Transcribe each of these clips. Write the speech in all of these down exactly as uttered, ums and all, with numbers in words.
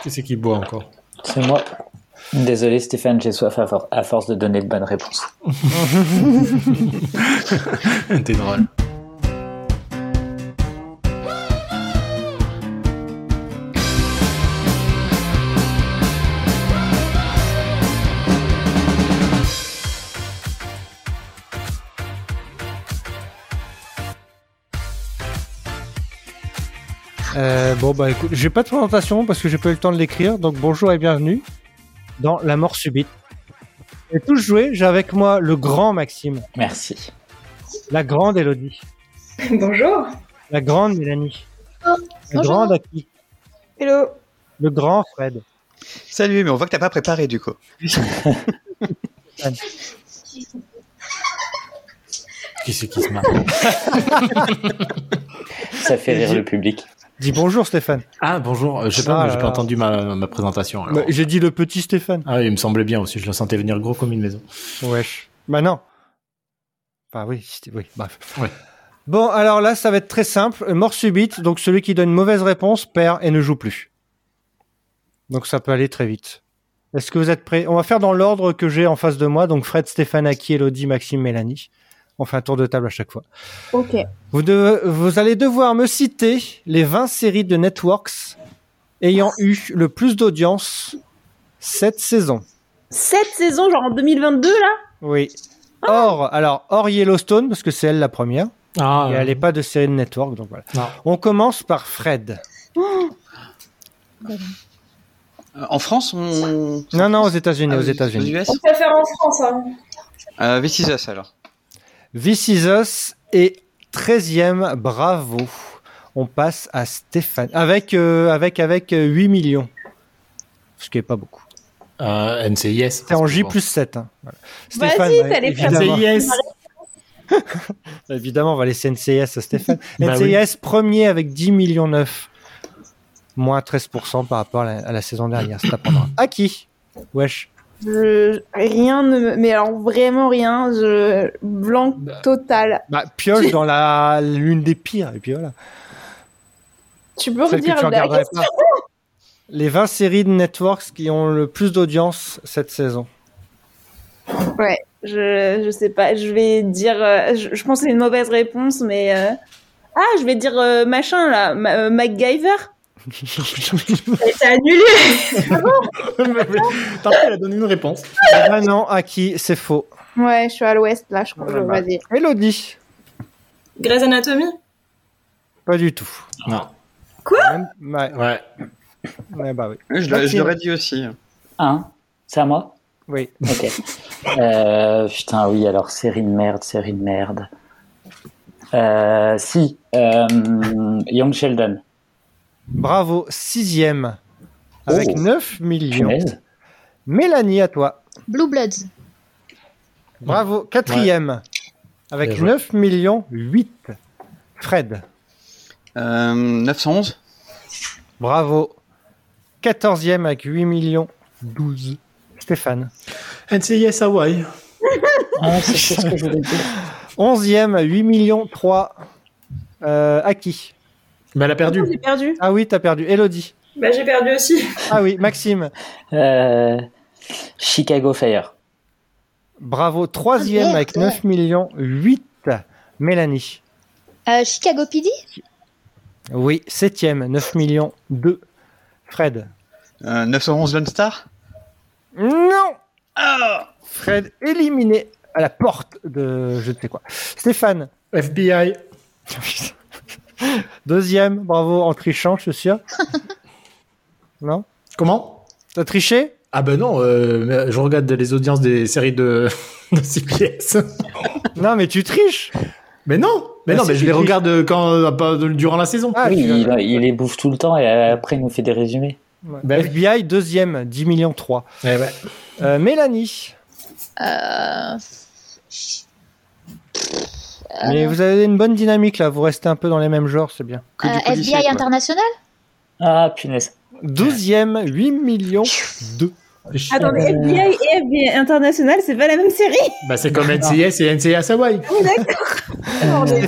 Qui c'est qui boit encore? C'est moi. Désolé Stéphane, j'ai soif à, for- à force de donner de bonnes réponses. T'es drôle. Euh, bon bah écoute, j'ai pas de présentation parce que j'ai pas eu le temps de l'écrire, donc bonjour et bienvenue dans La Mort Subite. Et tous jouer, j'ai avec moi le grand Maxime, Merci. la grande Elodie, Bonjour. la grande Mélanie, Oh, la bonjour. grande Aki, Hello. le grand Fred. Salut, mais on voit que t'as pas préparé du coup. Qui c'est qui se marre? Ça fait rire le public. Dis bonjour Stéphane. Ah bonjour, euh, je sais pas, Ah mais j'ai là pas là. entendu ma, ma présentation. alors. Bah, j'ai dit le petit Stéphane. Ah oui, il me semblait bien aussi, je le sentais venir gros comme une maison. Wesh. Bah non. Bah oui, c'était- oui, bref. Ouais. Bon, alors là, ça va être très simple. Mort subite, donc celui qui donne une mauvaise réponse perd et ne joue plus. Donc ça peut aller très vite. Est-ce que vous êtes prêts? On va faire dans l'ordre que j'ai en face de moi, donc Fred, Stéphane, Aki, Elodie, Maxime, Mélanie. On fait un tour de table à chaque fois. Ok. Vous, de- vous allez devoir me citer les vingt séries de Networks ayant eu le plus d'audience cette saison. Cette saison, genre en deux mille vingt-deux, là? Oui. Or, alors, hors Yellowstone, parce que c'est elle la première. Ah, Et elle n'est pas de série de Network, donc voilà. non. On commence par Fred. Euh, En France, on. Non, non, aux États-Unis, Ah, aux aux États-Unis. U S. On peut faire en France, hein. Euh, This Is Us alors. This Is Us est treizième, bravo. On passe à Stéphane. Avec, euh, avec, avec euh, huit millions. Ce qui est pas beaucoup. Euh, N C I S. C'est en J bon. plus sept. Hein. Voilà. Vas-y, bah, t'allais faire évidemment, N C I S. évidemment, on va laisser N C I S à Stéphane. Bah N C I S premier avec dix millions neuf. Moins treize pour cent par rapport à la, à la saison dernière. C'est à prendre. À qui? Wesh. Je... Rien ne me... Mais alors, vraiment rien. Je... Blanc total. Bah, pioche dans la l'une des pires. Et puis voilà. Tu peux Celle que redire tu la regarderais question? pas. Les vingt séries de Networks qui ont le plus d'audience cette saison. Ouais, je... je sais pas. Je vais dire... euh, Je... je pense que c'est une mauvaise réponse, mais... euh, Ah, je vais dire euh, machin, là. Ma- euh, MacGyver. C'est annulé. T'as fait, elle a donné une réponse. Ah non, à qui? C'est faux. Ouais, je suis à l'ouest, là, je crois. Ouais, bah. Vas-y. Elodie? Grey's Anatomy. Pas du tout. Non. Même- Ouais, Ouais. ouais, bah oui. Oui, je l'a- je Maxime. l'aurais dit aussi. Un, c'est à moi? Oui. Ok. euh, putain, oui, alors série de merde, série de merde. Euh, si, euh, Young Sheldon. Bravo, sixième. Avec Oh. neuf millions. Punaise. Mélanie, à toi. Blue Bloods. Bravo, quatrième. Avec Bien joué. neuf millions huit. Fred. Euh, neuf cent onze. Bravo. quatorzième avec huit millions douze. Stéphane. N C I S Hawaii. Ah, c'est c'est ce que je voulais dire. onzième, huit millions trois. Euh, à qui? Mais elle a perdu. J'ai perdu. Ah oui, t'as perdu. Elodie. Bah, j'ai perdu aussi. Ah oui, Maxime. Euh, Chicago Fire. Bravo. Troisième Ah, merde. avec neuf millions huit. Mélanie. Euh, Chicago P D. Oui, septième, neuf millions deux. Fred. Euh, neuf cent onze Lone Star. Non. Fred éliminé à la porte de je ne sais quoi. Stéphane. F B I. Deuxième, bravo, en trichant, je suis sûr. Non? Comment? T'as triché? Ah ben non, euh, mais je regarde les audiences des séries de, de C B S. Non, mais tu triches. Mais non, mais Bah, non, si mais je tu les triches. regarde quand euh, pas durant la saison. Ah, oui, tu- il, il les bouffe tout le temps et après il nous fait des résumés. Ouais. Bah oui. F B I, deuxième, dix millions trois. Ouais, ouais. Euh, Mélanie. Euh... Mais vous avez une bonne dynamique là, vous restez un peu dans les mêmes genres, c'est bien. Que du euh, policier, F B I quoi. International. Ah, punaise. douzième, huit millions deux. Attendez, F B I et F B I International, c'est pas la même série? Bah c'est comme N C I S et N C I S Hawaii.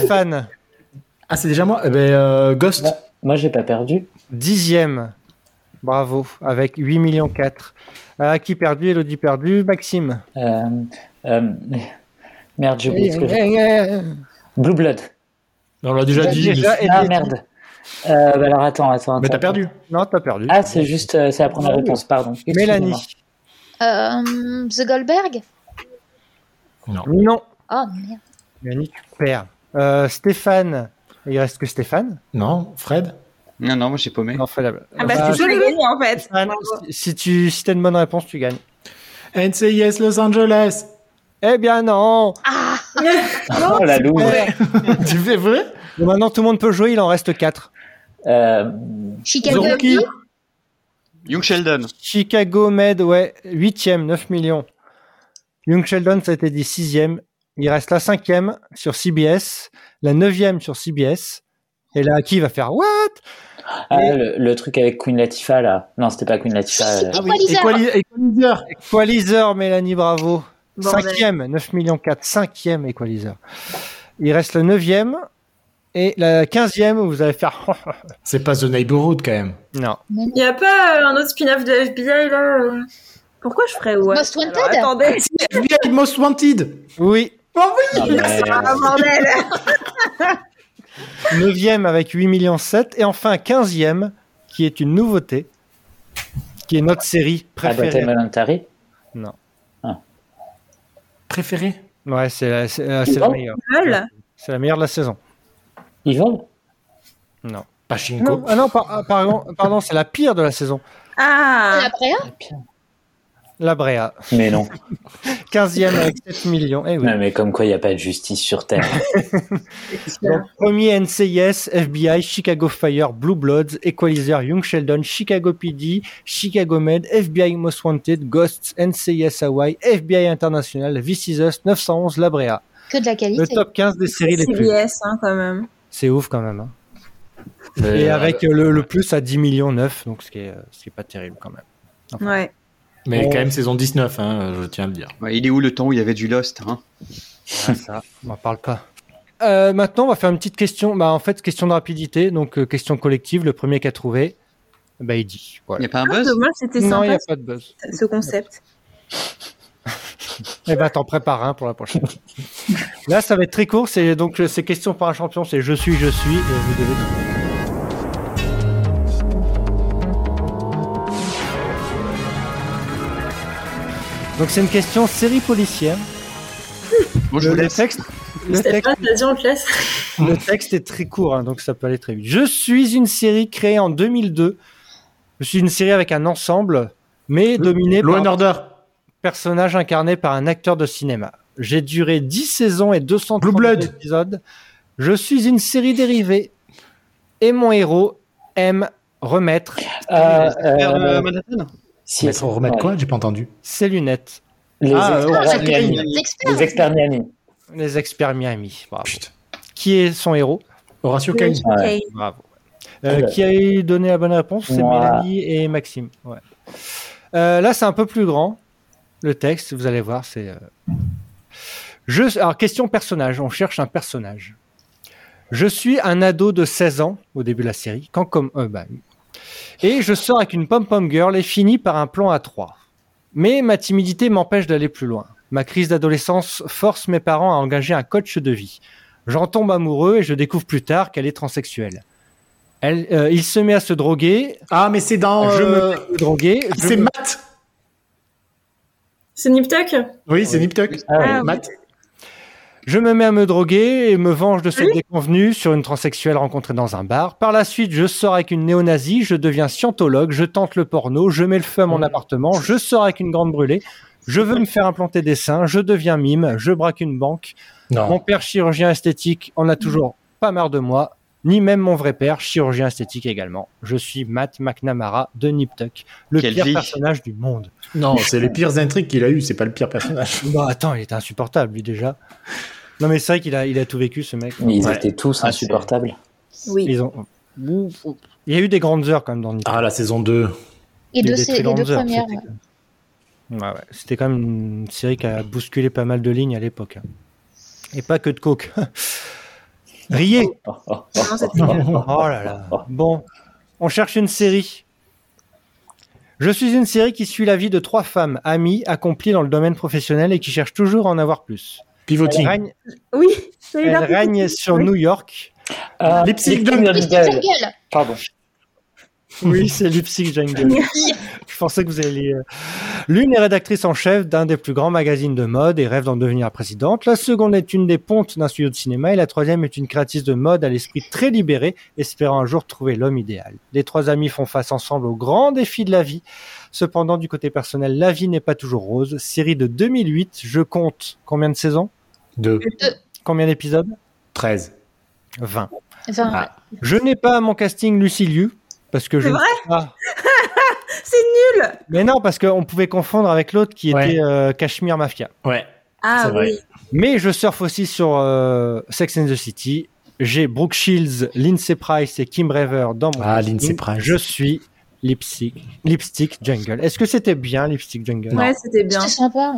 Stéphane. Ah c'est déjà moi. Eh ben euh, Ghost. Moi, moi, j'ai pas perdu. Dixième, Bravo, avec huit millions quatre. Euh, qui perdu, Elodie perdu, Maxime. Euh, euh, merde, j'ai oublié ce que j'ai. Eh, Blue Blood. On l'a déjà dit. Déjà, mais- et- Ah merde. Euh, bah alors attends, attends. Mais attends. t'as perdu. Non, t'as perdu. Ah, c'est juste, euh, c'est la première réponse, pardon. Mélanie. Excusez-moi. Euh, The Goldberg. Non. Non. Oh merde. Mélanie, tu perds. Euh, Stéphane. Il reste que Stéphane. Non, Fred. Non, non, moi j'ai paumé. Non, Fred. Ah bah, Bah, c'est toi le gagné en fait. Stéphane, si- si tu si t'as une bonne réponse, tu gagnes. N C I S Los Angeles. Eh bien non. Oh la louve. Tu fais vrai? Bon, maintenant, tout le monde peut jouer, il en reste quatre. Euh, Chicago. The Rookie. Young Sheldon. Chicago Med, ouais, huitième, neuf millions. Young Sheldon, ça a été dit sixième. Il reste la cinquième sur C B S, la neuvième sur C B S. Et là, qui va faire what? ah, le, le truc avec Queen Latifah là. Non, c'était pas Queen Latifah. euh. Ah oui. Equalizer. Equali- Equalizer. Equalizer, Mélanie, bravo. Bordel. Cinquième, neuf millions quatre. Cinquième Equalizer. Il reste le neuvième et la quinzième où vous allez faire. C'est pas The Neighborhood quand même. Non. Il n'y a pas euh, un autre spin-off de F B I là euh Pourquoi je ferais ouais Most Wanted. Alors, attendez. F B I Most Wanted. Oui. Non, mais- Ah bordel. Neuvième avec huit millions sept. Et enfin, quinzième, qui est une nouveauté, qui est notre série Abbott préférée. Elementary. Non. Préféré. Ouais, c'est la, c'est, euh, c'est la Non. meilleure. Lol. C'est la meilleure de la saison. Ils volent. Non. Pachinko. Non, ah non, par- ah, pardon, pardon, c'est la pire de la saison. Ah. Après, hein La Brea. Mais non. quinzième avec sept millions. Eh oui. Non, mais comme quoi il n'y a pas de justice sur Terre. Donc, premier N C I S, F B I, Chicago Fire, Blue Bloods, Equalizer, Young Sheldon, Chicago P D, Chicago Med, F B I Most Wanted, Ghosts, N C I S Hawaii, F B I International, This Is Us, neuf cent onze, La Brea. que de la qualité. Le top quinze des séries les C plus. B S hein, quand même. C'est ouf quand même. Hein. Mais, Et euh, avec euh, le, le plus à dix millions neuf, donc ce qui est, euh, ce qui est pas terrible quand même. Enfin, Ouais. mais on- quand même saison dix-neuf, hein, je tiens à le dire. Ouais, il est où le temps où il y avait du Lost hein? Ah, ça, on m'en parle pas. Euh, maintenant, on va faire une petite question. Bah, en fait, question de rapidité, donc euh, question collective. Le premier qui a trouvé, bah, il dit. Il Voilà. n'y a pas un Ah, buzz? dommage, c'était Non, il n'y sympa a pas de buzz. ce concept. Eh ben, t'en prépares un pour la prochaine. Là, ça va être très court. C'est donc euh, c'est question par un champion. C'est je suis, je suis, et vous devez trouver. Donc c'est une question série policière. Bon, je Le, vous le laisse. texte, le C'était texte, pas, vas-y, on te laisse. le texte est très court, hein, donc ça peut aller très vite. Je suis une série créée en deux mille deux. Je suis une série avec un ensemble, mais dominé Law par and un Order. personnage incarné par un acteur de cinéma. J'ai duré dix saisons et deux cent Blue trente Blood. épisodes. Je suis une série dérivée et mon héros aime remettre Euh, Faire, euh, euh, Manhattan si, Mais faut remettre ouais. quoi? J'ai pas entendu. ses lunettes. Les Ah, experts Ah, Miami. les experts. Les experts Miami. Les experts Miami. Bravo. Putain. Qui est son héros? Horatio Kane. Ouais. Ok. Bravo. Euh, Ouais. qui a donné la bonne réponse? C'est Moi. Mélanie et Maxime. Ouais. Euh, là, c'est un peu plus grand. Le texte, vous allez voir, c'est. euh, Je... Alors, question personnage. On cherche un personnage. Je suis un ado de seize ans au début de la série. Quand comme. euh, bah, oui. Et je sors avec une pom-pom girl et finis par un plan à trois. Mais ma timidité m'empêche d'aller plus loin. Ma crise d'adolescence force mes parents à engager un coach de vie. J'en tombe amoureux et je découvre plus tard qu'elle est transsexuelle. Elle, euh, il se met à se droguer. Ah, mais c'est dans. Je euh, me mets à me droguer. je C'est me- Matt. C'est Nip Tuck. Oui, c'est Nip Tuck. Ah, ouais. Ah, Matt. Je me mets à me droguer et me venge de cette déconvenue sur une transsexuelle rencontrée dans un bar. Par la suite, je sors avec une néo-nazie, je deviens scientologue, je tente le porno, je mets le feu à mon appartement, je sors avec une grande brûlée, je veux me faire implanter des seins, je deviens mime, je braque une banque. Non. Mon père chirurgien esthétique en a toujours pas marre de moi, ni même mon vrai père, chirurgien esthétique également. Je suis Matt McNamara de Nip Tuck, le Quelle pire vie. personnage du monde. Non, c'est les pires intrigues qu'il a eu. C'est pas le pire personnage. Bah attends, il était insupportable lui déjà. Non mais c'est vrai qu'il a, il a tout vécu ce mec. Mais ils Ouais. étaient tous Ah, insupportables. Oui. Ils ont... Il y a eu des grandes heures quand même dans Nip Tuck. Ah, la saison deux. Et Des- deux, des c'est très les deux grandes heures, premières. c'était- ouais. Ouais, ouais. C'était quand même une série qui a bousculé pas mal de lignes à l'époque. hein. Et pas que de coke. Riez. Oh, oh, oh. Non, c'était- Oh là là. Bon, on cherche une série. Je suis une série qui suit la vie de trois femmes amies accomplies dans le domaine professionnel et qui cherchent toujours à en avoir plus. Elle Pivoting. règne, Oui. ça a eu elle l'air règne positif. sur Oui. New York. Ah, Lipstick Lipstick Jungle. Lipstick Jungle. Jungle. Pardon. Oui, c'est Lipstick Jungle. Je pensais que vous alliez. euh, L'une est rédactrice en chef d'un des plus grands magazines de mode et rêve d'en devenir la présidente. La seconde est une des pontes d'un studio de cinéma et la troisième est une créatrice de mode à l'esprit très libéré, espérant un jour trouver l'homme idéal. Les trois amis font face ensemble aux grands défis de la vie. Cependant, du côté personnel, la vie n'est pas toujours rose. Série de deux mille huit, je compte combien de saisons? deux. Combien d'épisodes? treize. vingt. Enfin, Ah. Je n'ai pas à mon casting Lucy Liu parce que je C'est ne vrai sais pas. C'est nul. Mais non, parce qu'on pouvait confondre avec l'autre qui Ouais. était euh, Cashmere Mafia. Ouais. Ah C'est vrai. oui. Mais je surfe aussi sur euh, Sex and the City. J'ai Brooke Shields, Lindsay Price et Kim Raver dans mon Ah, casting. Lindsay Price. Je suis Lipstick, Lipstick Jungle. Est-ce que c'était bien Lipstick Jungle? Ouais, c'était bien. c'était sympa.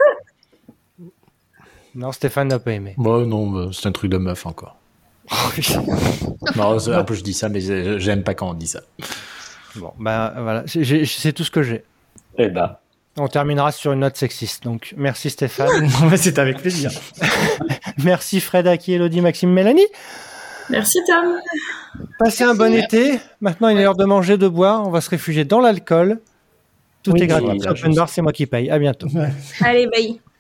Non, Stéphane n'a pas aimé. Bon, non, euh, c'est un truc de meuf encore. Non, c'est- un peu je dis ça, mais j'ai- j'aime pas quand on dit ça. Bon, ben voilà, c'est j'ai- c'est tout ce que j'ai. Eh ben. On terminera sur une note sexiste. Donc, merci Stéphane. Mais c'est avec plaisir. Merci Fred, Aki, Elodie, Maxime, Mélanie. Merci Tom. Passez un bon été. Maintenant, il est l'heure de manger, de boire. On va se réfugier dans l'alcool. Tout Oui, est gratuit. oui, C'est Open bar, c'est moi qui paye. À bientôt. Allez, bye.